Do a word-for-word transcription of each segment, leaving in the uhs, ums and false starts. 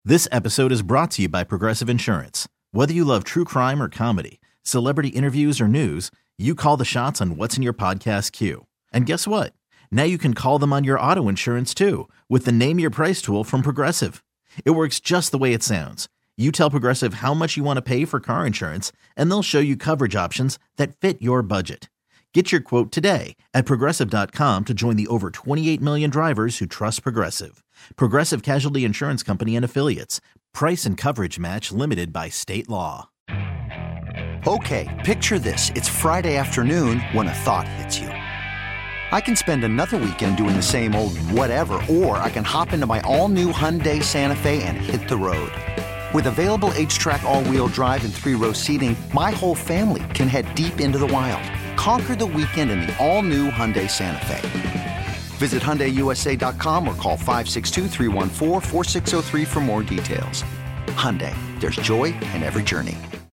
This episode is brought to you by Progressive Insurance. Whether you love true crime or comedy, celebrity interviews or news, you call the shots on what's in your podcast queue. And guess what? Now you can call them on your auto insurance too with the Name Your Price tool from Progressive. It works just the way it sounds. You tell Progressive how much you want to pay for car insurance, and they'll show you coverage options that fit your budget. Get your quote today at Progressive dot com to join the over twenty-eight million drivers who trust Progressive. Progressive Casualty Insurance Company and Affiliates. Price and coverage match limited by state law. Okay, picture this. It's Friday afternoon when a thought hits you. I can spend another weekend doing the same old whatever, or I can hop into my all-new Hyundai Santa Fe and hit the road. With available H-Track all-wheel drive and three-row seating, my whole family can head deep into the wild. Conquer the weekend in the all-new Hyundai Santa Fe. Visit Hyundai U S A dot com or call five six two, three one four, four six zero three for more details. Hyundai, there's joy in every journey.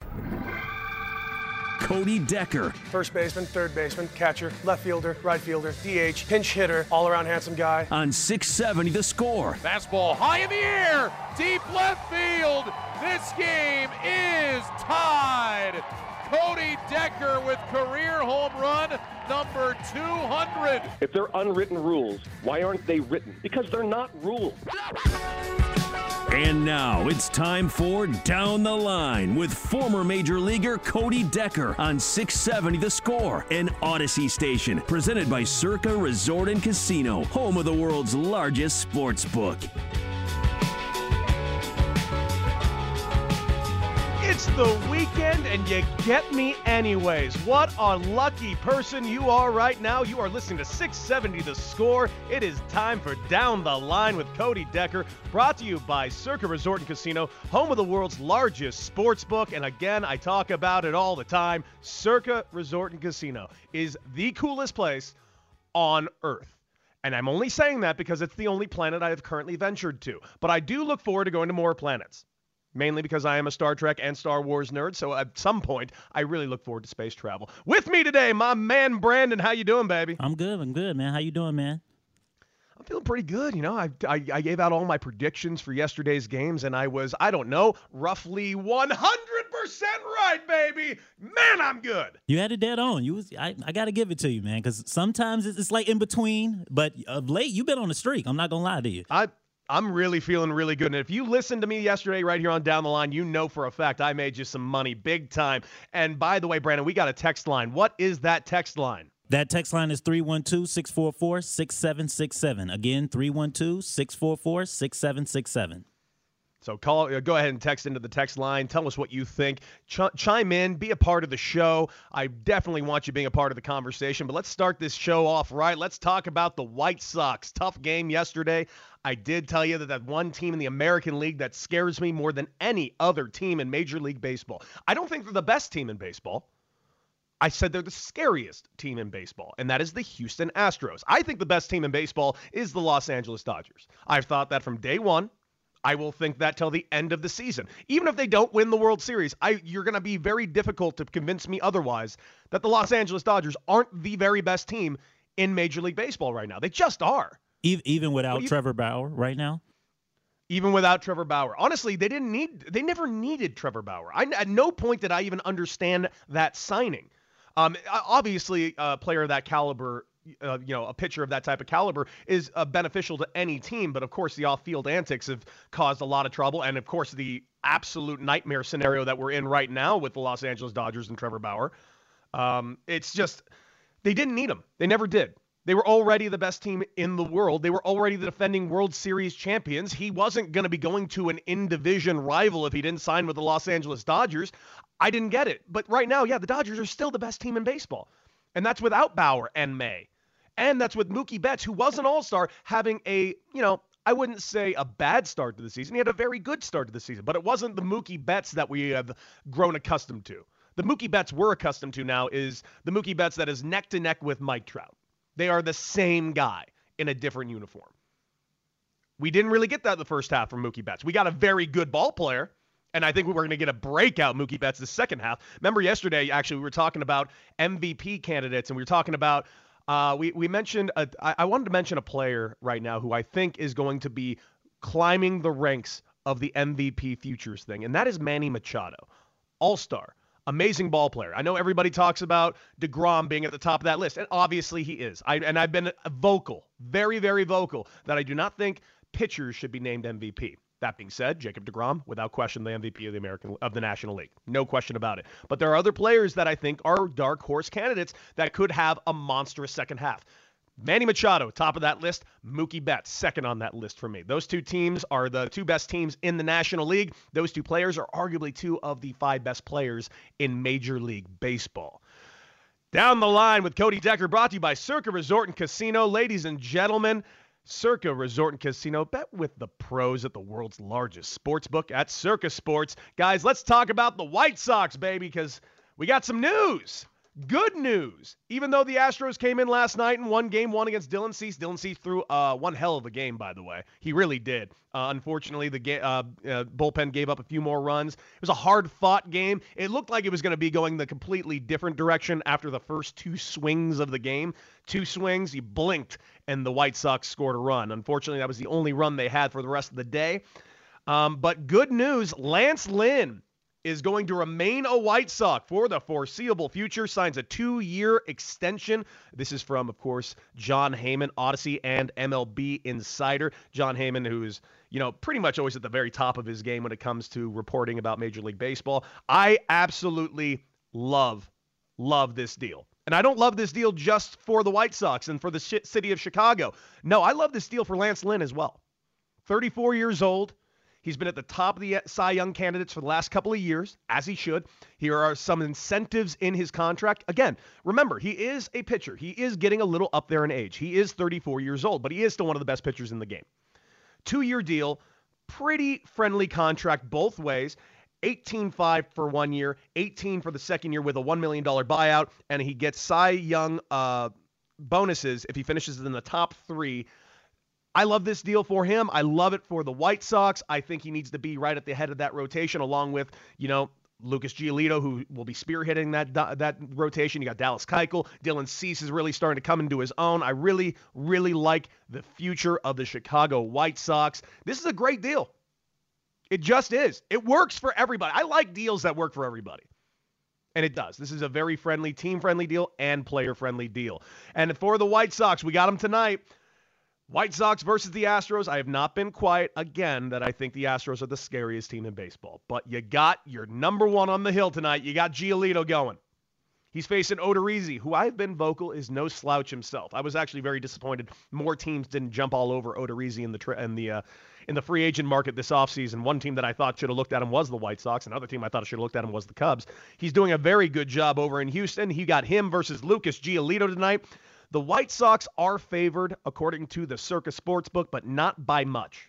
Cody Decker. First baseman, third baseman, catcher, left fielder, right fielder, D H, pinch hitter, all-around handsome guy. On six seventy The Score. Fastball high in the air, deep left field. This game is tied. Cody Decker with career home run number two hundred. If they're unwritten rules, why aren't they written? Because they're not rules. And now it's time for Down the Line with former Major Leaguer Cody Decker on six seventy The Score, an Odyssey station presented by Circa Resort and Casino, home of the world's largest sports book. It's the weekend and you get me anyways. What a lucky person you are right now. You are listening to six seventy The Score. It is time for Down the Line with Cody Decker, brought to you by Circa Resort and Casino, home of the world's largest sports book. And again, I talk about it all the time. Circa Resort and Casino is the coolest place on Earth. And I'm only saying that because it's the only planet I have currently ventured to. But I do look forward to going to more planets. Mainly because I am a Star Trek and Star Wars nerd, so at some point, I really look forward to space travel. With me today, my man Brandon. How you doing, baby? I'm good. I'm good, man. How you doing, man? I'm feeling pretty good. You know, I, I, I gave out all my predictions for yesterday's games, and I was, I don't know, roughly one hundred percent right, baby. Man, I'm good. You had it dead on. You was, I, I got to give it to you, man, because sometimes it's, it's like in between, but of late, you've been on a streak. I'm not going to lie to you. I I'm really feeling really good. And if you listened to me yesterday right here on Down the Line, you know for a fact I made you some money big time. And by the way, Brandon, we got a text line. What is that text line? That text line is three one two, six four four, six seven six seven. Again, three one two, six four four, six seven six seven. So call, go ahead and text into the text line. Tell us what you think. Ch- chime in. Be a part of the show. I definitely want you being a part of the conversation. But let's start this show off right. Let's talk about the White Sox. Tough game yesterday. I did tell you that that one team in the American League that scares me more than any other team in Major League Baseball. I don't think they're the best team in baseball. I said they're the scariest team in baseball, and that is the Houston Astros. I think the best team in baseball is the Los Angeles Dodgers. I've thought that from day one. I will think that till the end of the season. Even if they don't win the World Series, I, you're going to be very difficult to convince me otherwise that the Los Angeles Dodgers aren't the very best team in Major League Baseball right now. They just are. Even without you, Trevor Bauer right now? Even without Trevor Bauer. Honestly, they didn't need, they never needed Trevor Bauer. I, at no point did I even understand that signing. Um, obviously, a player of that caliber, uh, you know, a pitcher of that type of caliber is uh, beneficial to any team. But of course, the off-field antics have caused a lot of trouble. And of course, the absolute nightmare scenario that we're in right now with the Los Angeles Dodgers and Trevor Bauer. Um, it's just, they didn't need him. They never did. They were already the best team in the world. They were already the defending World Series champions. He wasn't going to be going to an in-division rival if he didn't sign with the Los Angeles Dodgers. I didn't get it. But right now, yeah, the Dodgers are still the best team in baseball. And that's without Bauer and May. And that's with Mookie Betts, who was an all-star, having a, you know, I wouldn't say a bad start to the season. He had a very good start to the season. But it wasn't the Mookie Betts that we have grown accustomed to. The Mookie Betts we're accustomed to now is the Mookie Betts that is neck-to-neck with Mike Trout. They are the same guy in a different uniform. We didn't really get that in the first half from Mookie Betts. We got a very good ball player, and I think we were going to get a breakout Mookie Betts the second half. Remember yesterday, actually, we were talking about M V P candidates, and we were talking about, uh, we, we mentioned, a, I, I wanted to mention a player right now who I think is going to be climbing the ranks of the M V P futures thing, and that is Manny Machado. All-star. Amazing ball player. I know everybody talks about DeGrom being at the top of that list, and obviously he is. I, and I've been vocal, very, very vocal, that I do not think pitchers should be named M V P. That being said, Jacob DeGrom, without question, the M V P of the American of the National League. No question about it. But there are other players that I think are dark horse candidates that could have a monstrous second half. Manny Machado, top of that list. Mookie Betts, second on that list for me. Those two teams are the two best teams in the National League. Those two players are arguably two of the five best players in Major League Baseball. Down the line with Cody Decker, brought to you by Circa Resort and Casino. Ladies and gentlemen, Circa Resort and Casino. Bet with the pros at the world's largest sports book at Circa Sports. Guys, let's talk about the White Sox, baby, because we got some news. Good news. Even though the Astros came in last night and won game one against Dylan Cease. Dylan Cease threw uh, one hell of a game, by the way. He really did. Uh, unfortunately, the ga- uh, uh, bullpen gave up a few more runs. It was a hard-fought game. It looked like it was going to be going the completely different direction after the first two swings of the game. Two swings, you blinked, and the White Sox scored a run. Unfortunately, that was the only run they had for the rest of the day. Um, but good news, Lance Lynn is going to remain a White Sox for the foreseeable future, signs a two-year extension. This is from, of course, John Heyman, Odyssey, and M L B Insider. John Heyman, who is, you know, pretty much always at the very top of his game when it comes to reporting about Major League Baseball. I absolutely love, love this deal. And I don't love this deal just for the White Sox and for the sh- city of Chicago. No, I love this deal for Lance Lynn as well. thirty-four years old. He's been at the top of the Cy Young candidates for the last couple of years, as he should. Here are some incentives in his contract. Again, remember, he is a pitcher. He is getting a little up there in age. He is thirty-four years old, but he is still one of the best pitchers in the game. Two-year deal, pretty friendly contract both ways. eighteen point five for one year, eighteen for the second year with a one million dollars buyout, and he gets Cy Young uh, bonuses if he finishes in the top three. I love this deal for him. I love it for the White Sox. I think he needs to be right at the head of that rotation along with, you know, Lucas Giolito, who will be spearheading that that rotation. You got Dallas Keuchel. Dylan Cease is really starting to come into his own. I really, really like the future of the Chicago White Sox. This is a great deal. It just is. It works for everybody. I like deals that work for everybody. And it does. This is a very friendly, team-friendly deal and player-friendly deal. And for the White Sox, we got them tonight. White Sox versus the Astros. I have not been quiet again that I think the Astros are the scariest team in baseball. But you got your number one on the hill tonight. You got Giolito going. He's facing Odorizzi, who I've been vocal is no slouch himself. I was actually very disappointed more teams didn't jump all over Odorizzi in the tra- in the uh, in the free agent market this offseason. One team that I thought should have looked at him was the White Sox. Another team I thought should have looked at him was the Cubs. He's doing a very good job over in Houston. He got him versus Lucas Giolito tonight. The White Sox are favored, according to the Circa Sportsbook, but not by much.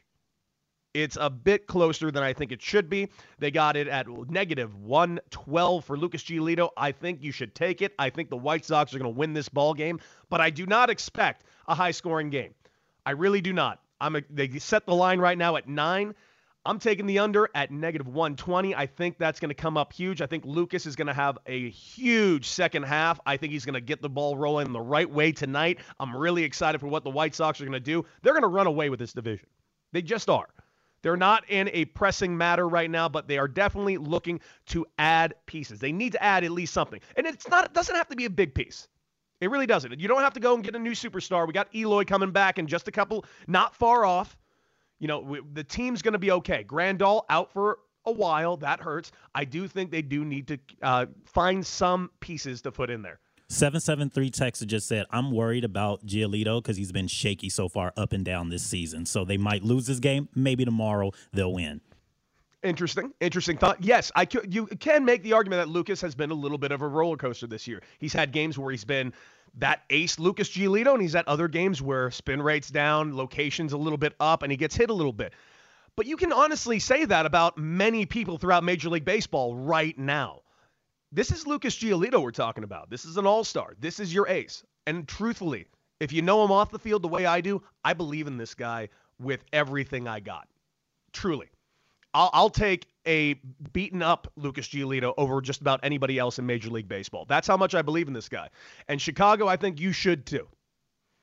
It's a bit closer than I think it should be. They got it at negative one twelve for Lucas Giolito. I think you should take it. I think the White Sox are going to win this ball game, but I do not expect a high-scoring game. I really do not. I'm a, they set the line right now at nine. I'm taking the under at negative one twenty. I think that's going to come up huge. I think Lucas is going to have a huge second half. I think he's going to get the ball rolling the right way tonight. I'm really excited for what the White Sox are going to do. They're going to run away with this division. They just are. They're not in a pressing matter right now, but they are definitely looking to add pieces. They need to add at least something. And it's not. It doesn't have to be a big piece. It really doesn't. You don't have to go and get a new superstar. We got Eloy coming back in just a couple, not far off. You know, we, the team's going to be okay. Grandal out for a while. That hurts. I do think they do need to uh, find some pieces to put in there. seven seven three Texas just said, I'm worried about Giolito because he's been shaky so far up and down this season. So they might lose this game. Maybe tomorrow they'll win. Interesting. Interesting thought. Yes, I could, you can make the argument that Lucas has been a little bit of a roller coaster this year. He's had games where he's been that ace Lucas Giolito, and he's at other games where spin rate's down, location's a little bit up, and he gets hit a little bit. But you can honestly say that about many people throughout Major League Baseball right now. This is Lucas Giolito we're talking about. This is an all-star. This is your ace. And truthfully, if you know him off the field the way I do, I believe in this guy with everything I got. Truly. I'll, I'll take a beaten-up Lucas Giolito over just about anybody else in Major League Baseball. That's how much I believe in this guy. And Chicago, I think you should too.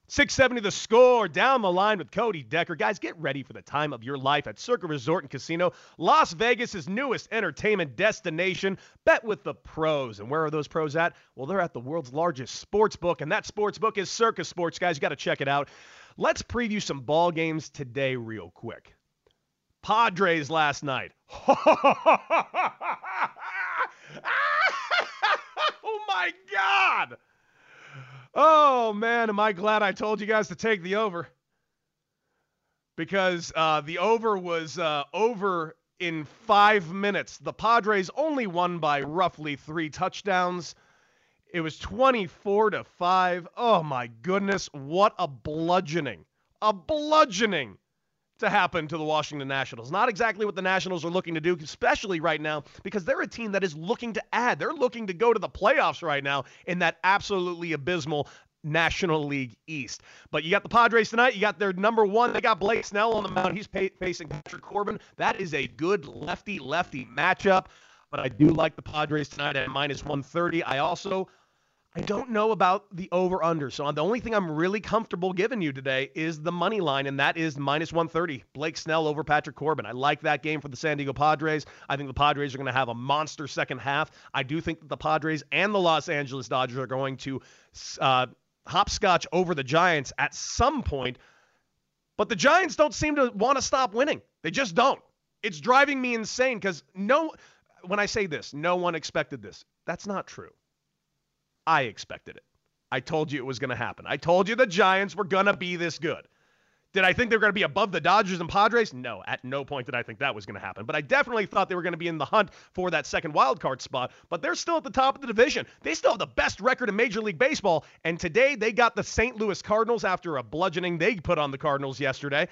six seventy The Score, Down the Line with Cody Decker. Guys, get ready for the time of your life at Circa Resort and Casino, Las Vegas' newest entertainment destination. Bet with the pros. And where are those pros at? Well, they're at the world's largest sports book, and that sports book is Circa Sports. Guys, you got to check it out. Let's preview some ball games today real quick. Padres last night. Oh, my God. Oh, man, am I glad I told you guys to take the over. Because uh, the over was uh, over in five minutes. The Padres only won by roughly three touchdowns. It was twenty-four to five. Oh, my goodness, what a bludgeoning. A bludgeoning to happen to the Washington Nationals. Not exactly what the Nationals are looking to do, especially right now, because they're a team that is looking to add. They're looking to go to the playoffs right now in that absolutely abysmal National League East. But you got the Padres tonight. You got their number one. They got Blake Snell on the mound. He's pay- facing Patrick Corbin. That is a good lefty-lefty matchup. But I do like the Padres tonight at minus one thirty. I also... I don't know about the over-under, so the only thing I'm really comfortable giving you today is the money line, and that is minus one thirty. Blake Snell over Patrick Corbin. I like that game for the San Diego Padres. I think the Padres are going to have a monster second half. I do think that the Padres and the Los Angeles Dodgers are going to uh, hopscotch over the Giants at some point, but the Giants don't seem to want to stop winning. They just don't. It's driving me insane because no, when I say this, no one expected this. That's not true. I expected it. I told you it was going to happen. I told you the Giants were going to be this good. Did I think they were going to be above the Dodgers and Padres? No, at no point did I think that was going to happen. But I definitely thought they were going to be in the hunt for that second wild card spot. But they're still at the top of the division. They still have the best record in Major League Baseball. And today they got the Saint Louis Cardinals after a bludgeoning they put on the Cardinals yesterday.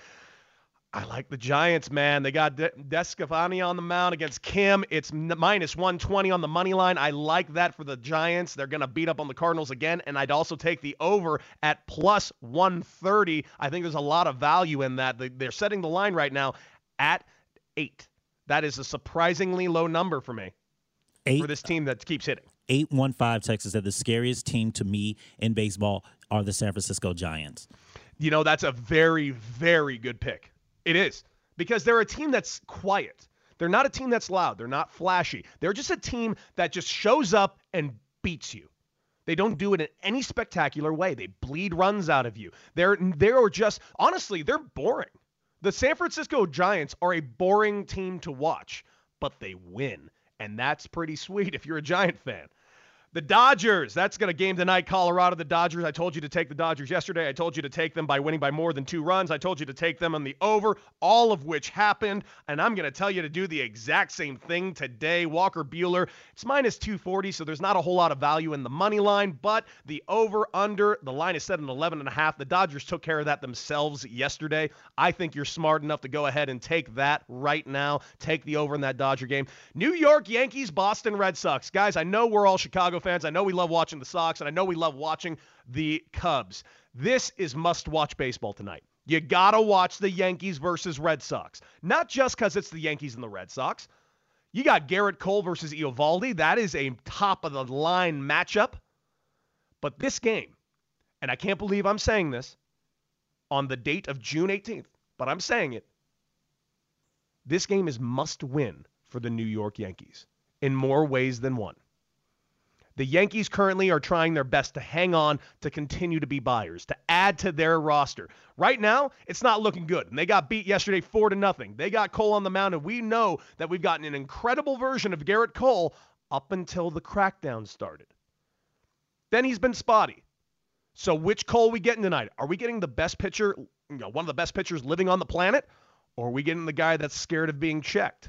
I like the Giants, man. They got De- Descafani on the mound against Kim. It's minus one twenty on the money line. I like that for the Giants. They're going to beat up on the Cardinals again, and I'd also take the over at plus one thirty. I think there's a lot of value in that. They're setting the line right now at eight. That is a surprisingly low number for me, eight, for this team that keeps hitting. eight one five Texas said the scariest team to me in baseball are the San Francisco Giants. You know, that's a very, very good pick. It is, because they're a team that's quiet. They're not a team that's loud. They're not flashy. They're just a team that just shows up and beats you. They don't do it in any spectacular way. They bleed runs out of you. They're they're just, honestly, they're boring. The San Francisco Giants are a boring team to watch, but they win, and that's pretty sweet if you're a Giant fan. The Dodgers, that's going to game tonight, Colorado. The Dodgers, I told you to take the Dodgers yesterday. I told you to take them by winning by more than two runs. I told you to take them on the over, all of which happened. And I'm going to tell you to do the exact same thing today. Walker Buehler, it's minus two forty, so there's not a whole lot of value in the money line. But the over, under, the line is set at eleven and a half. The Dodgers took care of that themselves yesterday. I think you're smart enough to go ahead and take that right now. Take the over in that Dodger game. New York Yankees, Boston Red Sox. Guys, I know we're all Chicago fans. I know we love watching the Sox, and I know we love watching the Cubs. This is must-watch baseball tonight. You got to watch the Yankees versus Red Sox. Not just because it's the Yankees and the Red Sox. You got Garrett Cole versus Eovaldi. That is a top-of-the-line matchup. But this game, and I can't believe I'm saying this on the date of June eighteenth, but I'm saying it. This game is must-win for the New York Yankees in more ways than one. The Yankees currently are trying their best to hang on, to continue to be buyers, to add to their roster. Right now, it's not looking good. And they got beat yesterday four to nothing. They got Cole on the mound, and we know that we've gotten an incredible version of Garrett Cole up until the crackdown started. Then he's been spotty. So which Cole are we getting tonight? Are we getting the best pitcher, you know, one of the best pitchers living on the planet? Or are we getting the guy that's scared of being checked?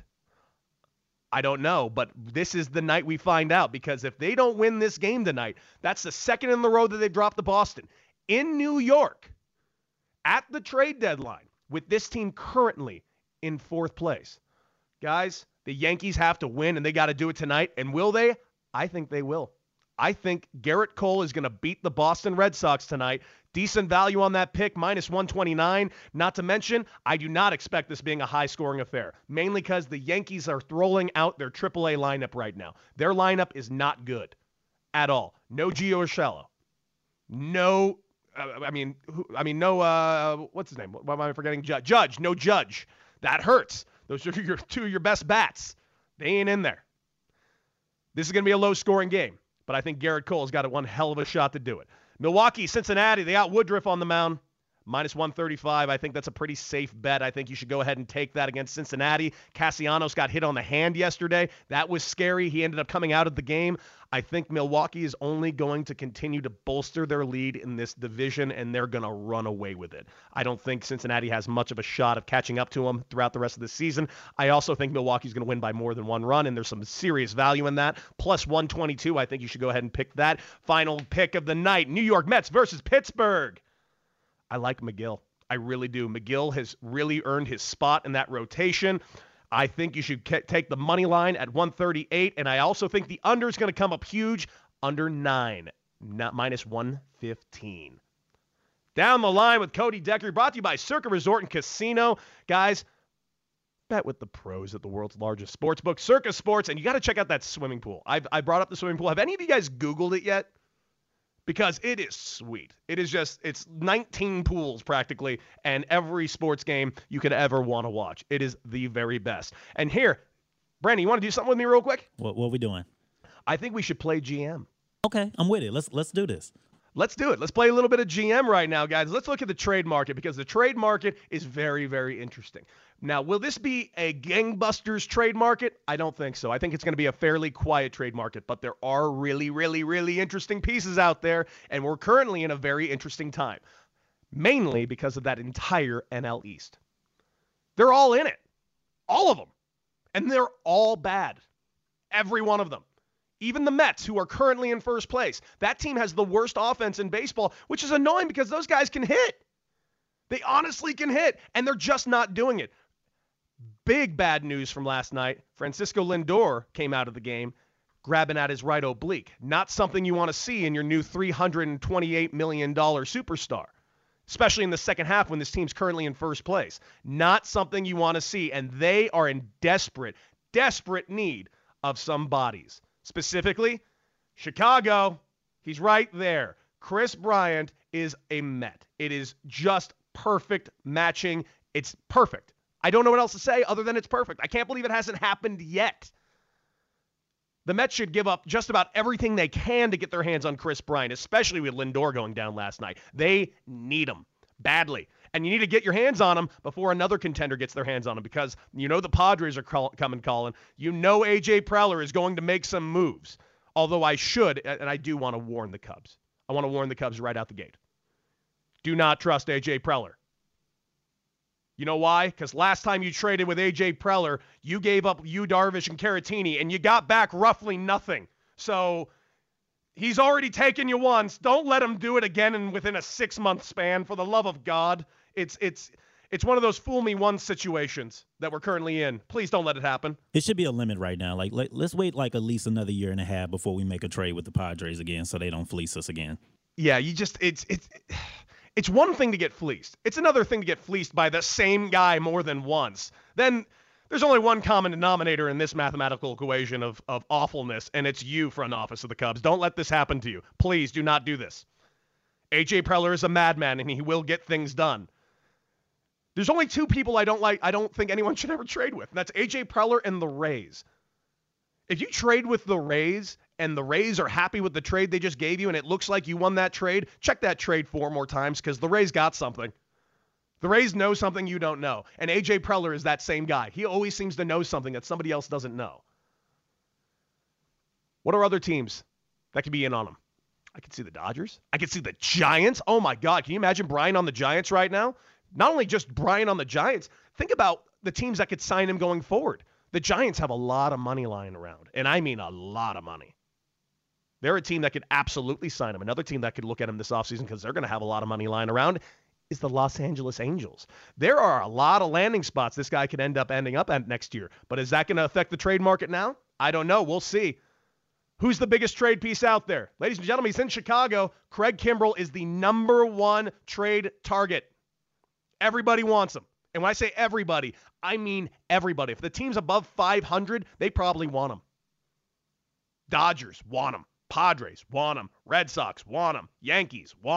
I don't know, but this is the night we find out, because if they don't win this game tonight, that's the second in the row that they've dropped to Boston. In New York, at the trade deadline, with this team currently in fourth place. Guys, the Yankees have to win, and they got to do it tonight. And will they? I think they will. I think Garrett Cole is going to beat the Boston Red Sox tonight. Decent value on that pick, minus one twenty-nine. Not to mention, I do not expect this being a high-scoring affair, mainly because the Yankees are rolling out their triple A lineup right now. Their lineup is not good at all. No Gio Urshela. No uh, I mean, who, I mean, no, uh, what's his name? Why am I forgetting? Judge. Judge, no Judge. That hurts. Those are your two of your best bats. They ain't in there. This is going to be a low-scoring game, but I think Garrett Cole's got one hell of a shot to do it. Milwaukee, Cincinnati, they got Woodruff on the mound. minus one thirty-five. I think that's a pretty safe bet. I think you should go ahead and take that against Cincinnati. Castellanos got hit on the hand yesterday. That was scary. He ended up coming out of the game. I think Milwaukee is only going to continue to bolster their lead in this division, and they're going to run away with it. I don't think Cincinnati has much of a shot of catching up to them throughout the rest of the season. I also think Milwaukee's going to win by more than one run, and there's some serious value in that. Plus one twenty-two, I think you should go ahead and pick that. Final pick of the night, New York Mets versus Pittsburgh. I like McGill. I really do. McGill has really earned his spot in that rotation. I think you should ke- take the money line at one thirty-eight, and I also think the under is going to come up huge, under nine, not minus one fifteen. Down the line with Cody Decker, brought to you by Circa Resort and Casino. Guys, bet with the pros at the world's largest sports book, Circa Sports, and you got to check out that swimming pool. I've, I brought up the swimming pool. Have any of you guys Googled it yet? Because it is sweet. It is just, it's nineteen pools practically, and every sports game you could ever want to watch. It is the very best. And here, Brandon, you want to do something with me real quick? What, what are we doing? I think we should play G M. Okay, I'm with it. Let's let's do this. Let's do it. Let's play a little bit of G M right now, guys. Let's look at the trade market because the trade market is very, very interesting. Now, will this be a gangbusters trade market? I don't think so. I think it's going to be a fairly quiet trade market, but there are really, really, really interesting pieces out there, and we're currently in a very interesting time, mainly because of that entire N L East. They're all in it, all of them, and they're all bad, every one of them. Even the Mets, who are currently in first place, that team has the worst offense in baseball, which is annoying because those guys can hit. They honestly can hit, and they're just not doing it. Big bad news from last night. Francisco Lindor came out of the game grabbing at his right oblique. Not something you want to see in your new three hundred twenty-eight million dollars superstar, especially in the second half when this team's currently in first place. Not something you want to see, and they are in desperate, desperate need of some bodies. Specifically, Chicago, he's right there. Chris Bryant is a Met. It is just perfect matching. It's perfect. I don't know what else to say other than it's perfect. I can't believe it hasn't happened yet. The Mets should give up just about everything they can to get their hands on Chris Bryant, especially with Lindor going down last night. They need him badly. And you need to get your hands on him before another contender gets their hands on him because you know the Padres are call- coming calling. You know A J Preller is going to make some moves. Although I should, and I do want to warn the Cubs. I want to warn the Cubs right out the gate. Do not trust A J Preller. You know why? Because last time you traded with A J Preller, you gave up Yu Darvish and Caratini, and you got back roughly nothing. So he's already taken you once. Don't let him do it again and within a six-month span. For the love of God, it's it's it's one of those fool me once situations that we're currently in. Please don't let it happen. It should be a limit right now. Like let, let's wait like at least another year and a half before we make a trade with the Padres again, so they don't fleece us again. Yeah, you just it's it's. It's one thing to get fleeced. It's another thing to get fleeced by the same guy more than once. Then there's only one common denominator in this mathematical equation of, of awfulness, and it's you, front office of the Cubs. Don't let this happen to you. Please do not do this. A J Preller is a madman, and he will get things done. There's only two people I don't like. I don't think anyone should ever trade with, and that's A J Preller and the Rays. If you trade with the Rays and the Rays are happy with the trade they just gave you and it looks like you won that trade, check that trade four more times because the Rays got something. The Rays know something you don't know. And A J Preller is that same guy. He always seems to know something that somebody else doesn't know. What are other teams that could be in on him? I could see the Dodgers. I could see the Giants. Oh, my God. Can you imagine Brian on the Giants right now? Not only just Brian on the Giants, think about the teams that could sign him going forward. The Giants have a lot of money lying around, and I mean a lot of money. They're a team that could absolutely sign him. Another team that could look at him this offseason because they're going to have a lot of money lying around is the Los Angeles Angels. There are a lot of landing spots this guy could end up ending up at next year, but is that going to affect the trade market now? I don't know. We'll see. Who's the biggest trade piece out there? Ladies and gentlemen, he's in Chicago. Craig Kimbrell is the number one trade target. Everybody wants him. And when I say everybody, I mean everybody. If the team's above five hundred, they probably want him. Dodgers want him. Padres want him. Red Sox want him. Yankees want him.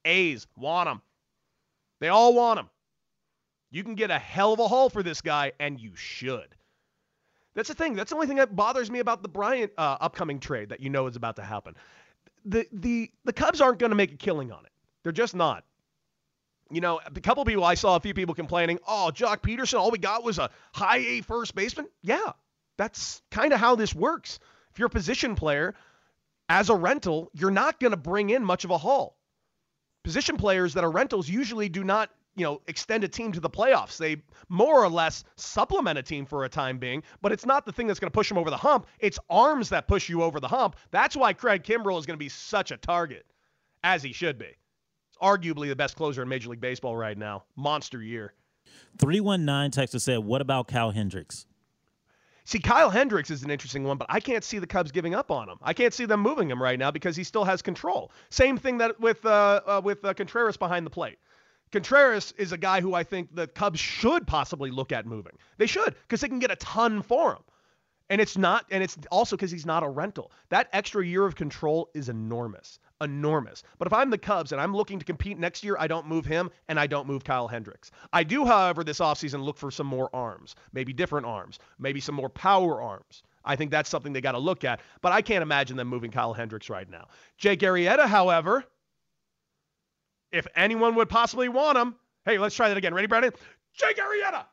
A's want him. They all want him. You can get a hell of a haul for this guy, and you should. That's the thing. That's the only thing that bothers me about the Bryant uh, upcoming trade that you know is about to happen. The the the Cubs aren't going to make a killing on it. They're just not. You know, a couple of people, I saw a few people complaining, oh, Jock Peterson, all we got was a high A first baseman. Yeah, that's kind of how this works. If you're a position player, as a rental, you're not going to bring in much of a haul. Position players that are rentals usually do not, you know, extend a team to the playoffs. They more or less supplement a team for a time being, but it's not the thing that's going to push them over the hump. It's arms that push you over the hump. That's why Craig Kimbrell is going to be such a target, as he should be. It's arguably the best closer in Major League Baseball right now. Monster year. three one nine Texas said, what about Kyle Hendricks? See, Kyle Hendricks is an interesting one, but I can't see the Cubs giving up on him. I can't see them moving him right now because he still has control. Same thing that with uh, uh, with uh, Contreras behind the plate. Contreras is a guy who I think the Cubs should possibly look at moving. They should, because they can get a ton for him. And it's not, and it's also because he's not a rental. That extra year of control is enormous. Enormous. But if I'm the Cubs and I'm looking to compete next year, I don't move him and I don't move Kyle Hendricks. I do, however, this offseason look for some more arms, maybe different arms, maybe some more power arms. I think that's something they got to look at, but I can't imagine them moving Kyle Hendricks right now. Jake Arrieta, however, if anyone would possibly want him, hey, let's try that again. Ready, Brandon? Jake Arrieta!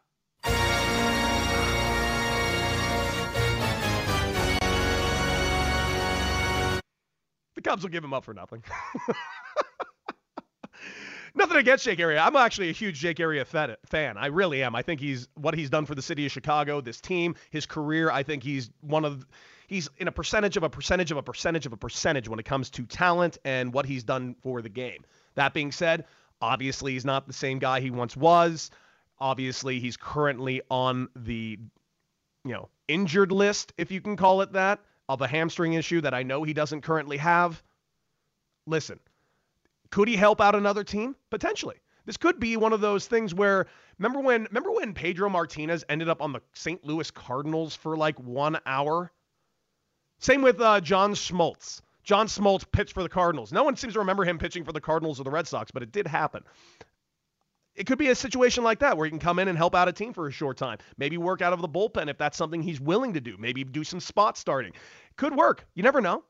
The Cubs will give him up for nothing. Nothing against Jake Arrieta. I'm actually a huge Jake Arrieta fan. I really am. I think he's what he's done for the city of Chicago, this team, his career. I think he's one of he's in a percentage of a percentage of a percentage of a percentage when it comes to talent and what he's done for the game. That being said, obviously he's not the same guy he once was. Obviously, he's currently on the, you know, injured list, if you can call it that, of a hamstring issue that I know he doesn't currently have. Listen, could he help out another team? Potentially. This could be one of those things where, remember when remember when Pedro Martinez ended up on the Saint Louis Cardinals for like one hour? Same with uh, John Smoltz. John Smoltz pitched for the Cardinals. No one seems to remember him pitching for the Cardinals or the Red Sox, but it did happen. It could be a situation like that where he can come in and help out a team for a short time. Maybe work out of the bullpen if that's something he's willing to do. Maybe do some spot starting. Could work. You never know.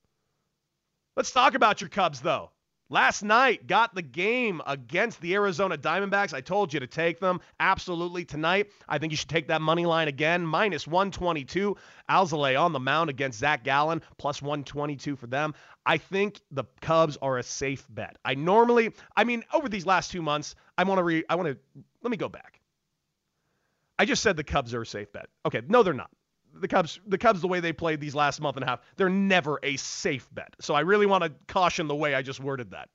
Let's talk about your Cubs, though. Last night, got the game against the Arizona Diamondbacks. I told you to take them. Absolutely. Tonight, I think you should take that money line again. minus one twenty-two. Alzolay on the mound against Zach Gallen. Plus one twenty-two for them. I think the Cubs are a safe bet. I normally, I mean, over these last two months, I want to re, I want to, let me go back. I just said the Cubs are a safe bet. Okay, no, they're not. The Cubs, the Cubs, the way they played these last month and a half, they're never a safe bet. So I really want to caution the way I just worded that.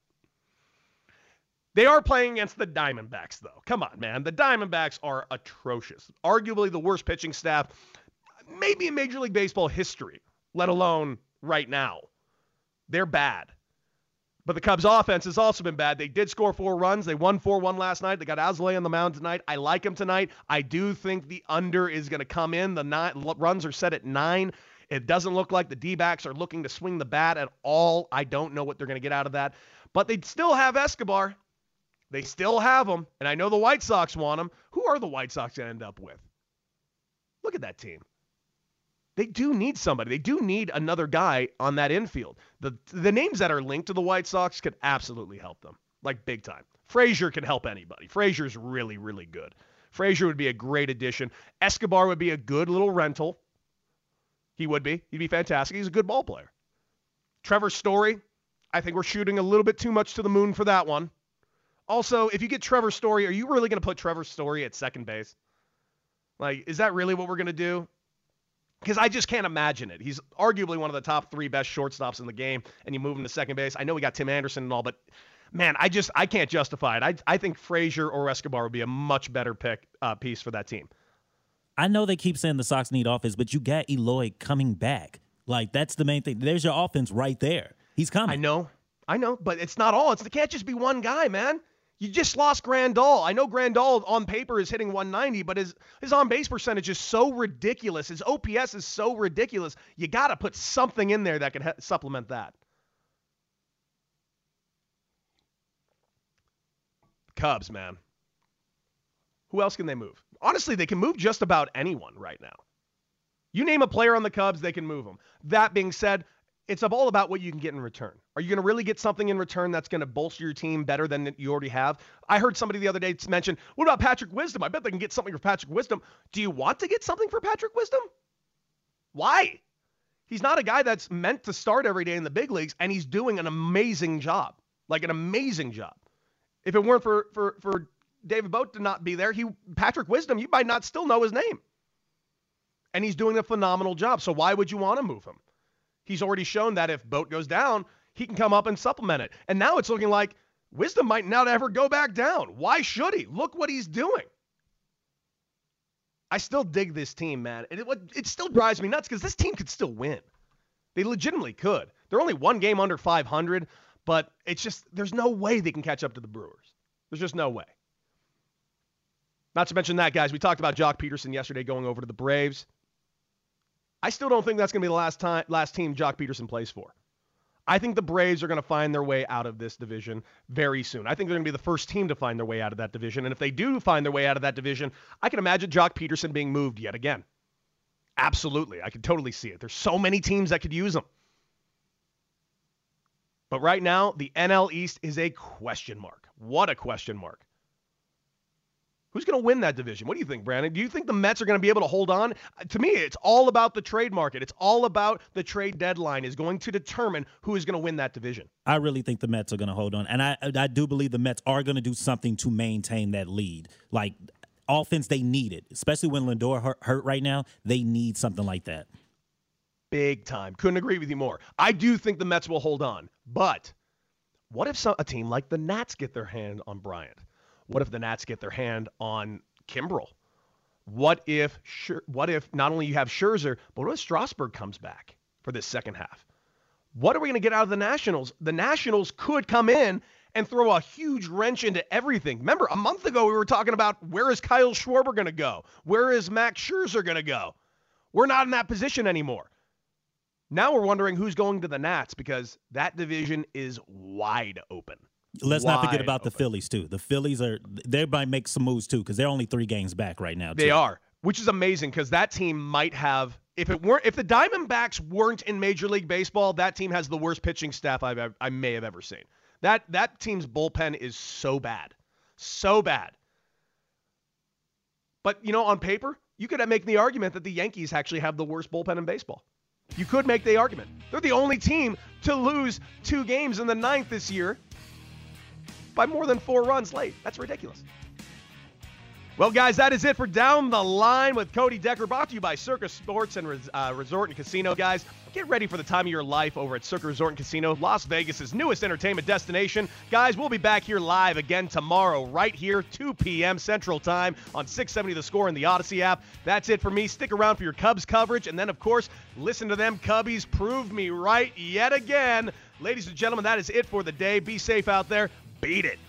They are playing against the Diamondbacks, though. Come on, man. The Diamondbacks are atrocious. Arguably the worst pitching staff, maybe in Major League Baseball history, let alone right now. They're bad. But the Cubs' offense has also been bad. They did score four runs. They won four one last night. They got Alzolay on the mound tonight. I like him tonight. I do think the under is going to come in. The nine, runs are set at nine. It doesn't look like the D-backs are looking to swing the bat at all. I don't know what they're going to get out of that. But they still have Escobar. They still have him. And I know the White Sox want him. Who are the White Sox going to end up with? Look at that team. They do need somebody. They do need another guy on that infield. The the names that are linked to the White Sox could absolutely help them, like big time. Frazier can help anybody. Frazier's really, really good. Frazier would be a great addition. Escobar would be a good little rental. He would be. He'd be fantastic. He's a good ball player. Trevor Story, I think we're shooting a little bit too much to the moon for that one. Also, if you get Trevor Story, are you really going to put Trevor Story at second base? Like, is that really what we're going to do? Because I just can't imagine it. He's arguably one of the top three best shortstops in the game, and you move him to second base. I know we got Tim Anderson and all, but, man, I just I can't justify it. I I think Frazier or Escobar would be a much better pick uh, piece for that team. I know they keep saying the Sox need offense, but you got Eloy coming back. Like, that's the main thing. There's your offense right there. He's coming. I know. I know, but it's not all. It's, it can't just be one guy, man. You just lost Grandal. I know Grandal on paper is hitting one ninety, but his, his on-base percentage is so ridiculous. His O P S is so ridiculous. You got to put something in there that can he- supplement that. Cubs, man. Who else can they move? Honestly, they can move just about anyone right now. You name a player on the Cubs, they can move them. That being said, it's all about what you can get in return. Are you going to really get something in return that's going to bolster your team better than you already have? I heard somebody the other day mention, what about Patrick Wisdom? I bet they can get something for Patrick Wisdom. Do you want to get something for Patrick Wisdom? Why? He's not a guy that's meant to start every day in the big leagues, and he's doing an amazing job. Like an amazing job. If it weren't for for for David Bote to not be there, he Patrick Wisdom, you might not still know his name. And he's doing a phenomenal job. So why would you want to move him? He's already shown that if Bote goes down, he can come up and supplement it. And now it's looking like Wisdom might not ever go back down. Why should he? Look what he's doing. I still dig this team, man. It, it, it still drives me nuts because this team could still win. They legitimately could. They're only one game under five hundred, but it's just, there's no way they can catch up to the Brewers. There's just no way. Not to mention that, guys, we talked about Jock Peterson yesterday going over to the Braves. I still don't think that's going to be the last time, last team Jock Peterson plays for. I think the Braves are going to find their way out of this division very soon. I think they're going to be the first team to find their way out of that division. And if they do find their way out of that division, I can imagine Jock Peterson being moved yet again. Absolutely. I can totally see it. There's so many teams that could use him. But right now, the N L East is a question mark. What a question mark. Who's going to win that division? What do you think, Brandon? Do you think the Mets are going to be able to hold on? To me, it's all about the trade market. It's all about the trade deadline is going to determine who is going to win that division. I really think the Mets are going to hold on. And I I do believe the Mets are going to do something to maintain that lead. Like, offense, they need it. Especially when Lindor hurt, hurt right now, they need something like that. Big time. Couldn't agree with you more. I do think the Mets will hold on. But what if some, a team like the Nats get their hand on Bryant? What if the Nats get their hand on Kimbrel? What if what if not only you have Scherzer, but what if Strasburg comes back for this second half? What are we going to get out of the Nationals? The Nationals could come in and throw a huge wrench into everything. Remember, a month ago we were talking about where is Kyle Schwarber going to go? Where is Max Scherzer going to go? We're not in that position anymore. Now we're wondering who's going to the Nats because that division is wide open. Let's Wide not forget about open. the Phillies, too. The Phillies are – they might make some moves, too, because they're only three games back right now, too. They are, which is amazing because that team might have – if it weren't, if the Diamondbacks weren't in Major League Baseball, that team has the worst pitching staff I've ever, I may have ever seen. That that team's bullpen is so bad. So bad. But, you know, on paper, you could make the argument that the Yankees actually have the worst bullpen in baseball. You could make the argument. They're the only team to lose two games in the ninth this year by more than four runs late. That's ridiculous. Well, guys, that is it for Down the Line with Cody Decker, brought to you by Circa Sports and Res- uh, Resort and Casino. Guys, get ready for the time of your life over at Circa Resort and Casino, Las Vegas' newest entertainment destination. Guys, we'll be back here live again tomorrow, right here, two p.m. Central Time on six seventy The Score and the Odyssey app. That's it for me. Stick around for your Cubs coverage, and then, of course, listen to them Cubbies prove me right yet again. Ladies and gentlemen, that is it for the day. Be safe out there. Beat it.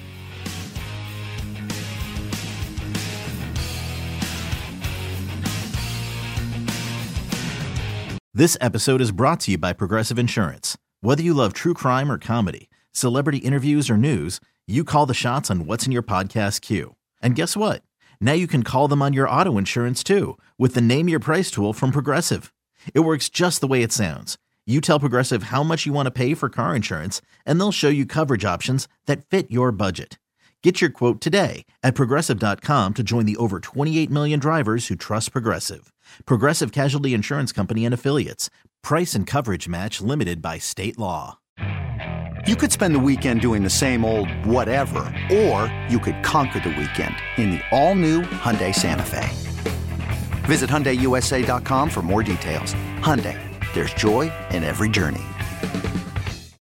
This episode is brought to you by Progressive Insurance. Whether you love true crime or comedy, celebrity interviews or news, you call the shots on what's in your podcast queue. And guess what? Now you can call them on your auto insurance too with the Name Your Price tool from Progressive. It works just the way it sounds. You tell Progressive how much you want to pay for car insurance, and they'll show you coverage options that fit your budget. Get your quote today at Progressive dot com to join the over twenty-eight million drivers who trust Progressive. Progressive Casualty Insurance Company and Affiliates. Price and coverage match limited by state law. You could spend the weekend doing the same old whatever, or you could conquer the weekend in the all-new Hyundai Santa Fe. Visit Hyundai U S A dot com for more details. Hyundai, there's joy in every journey.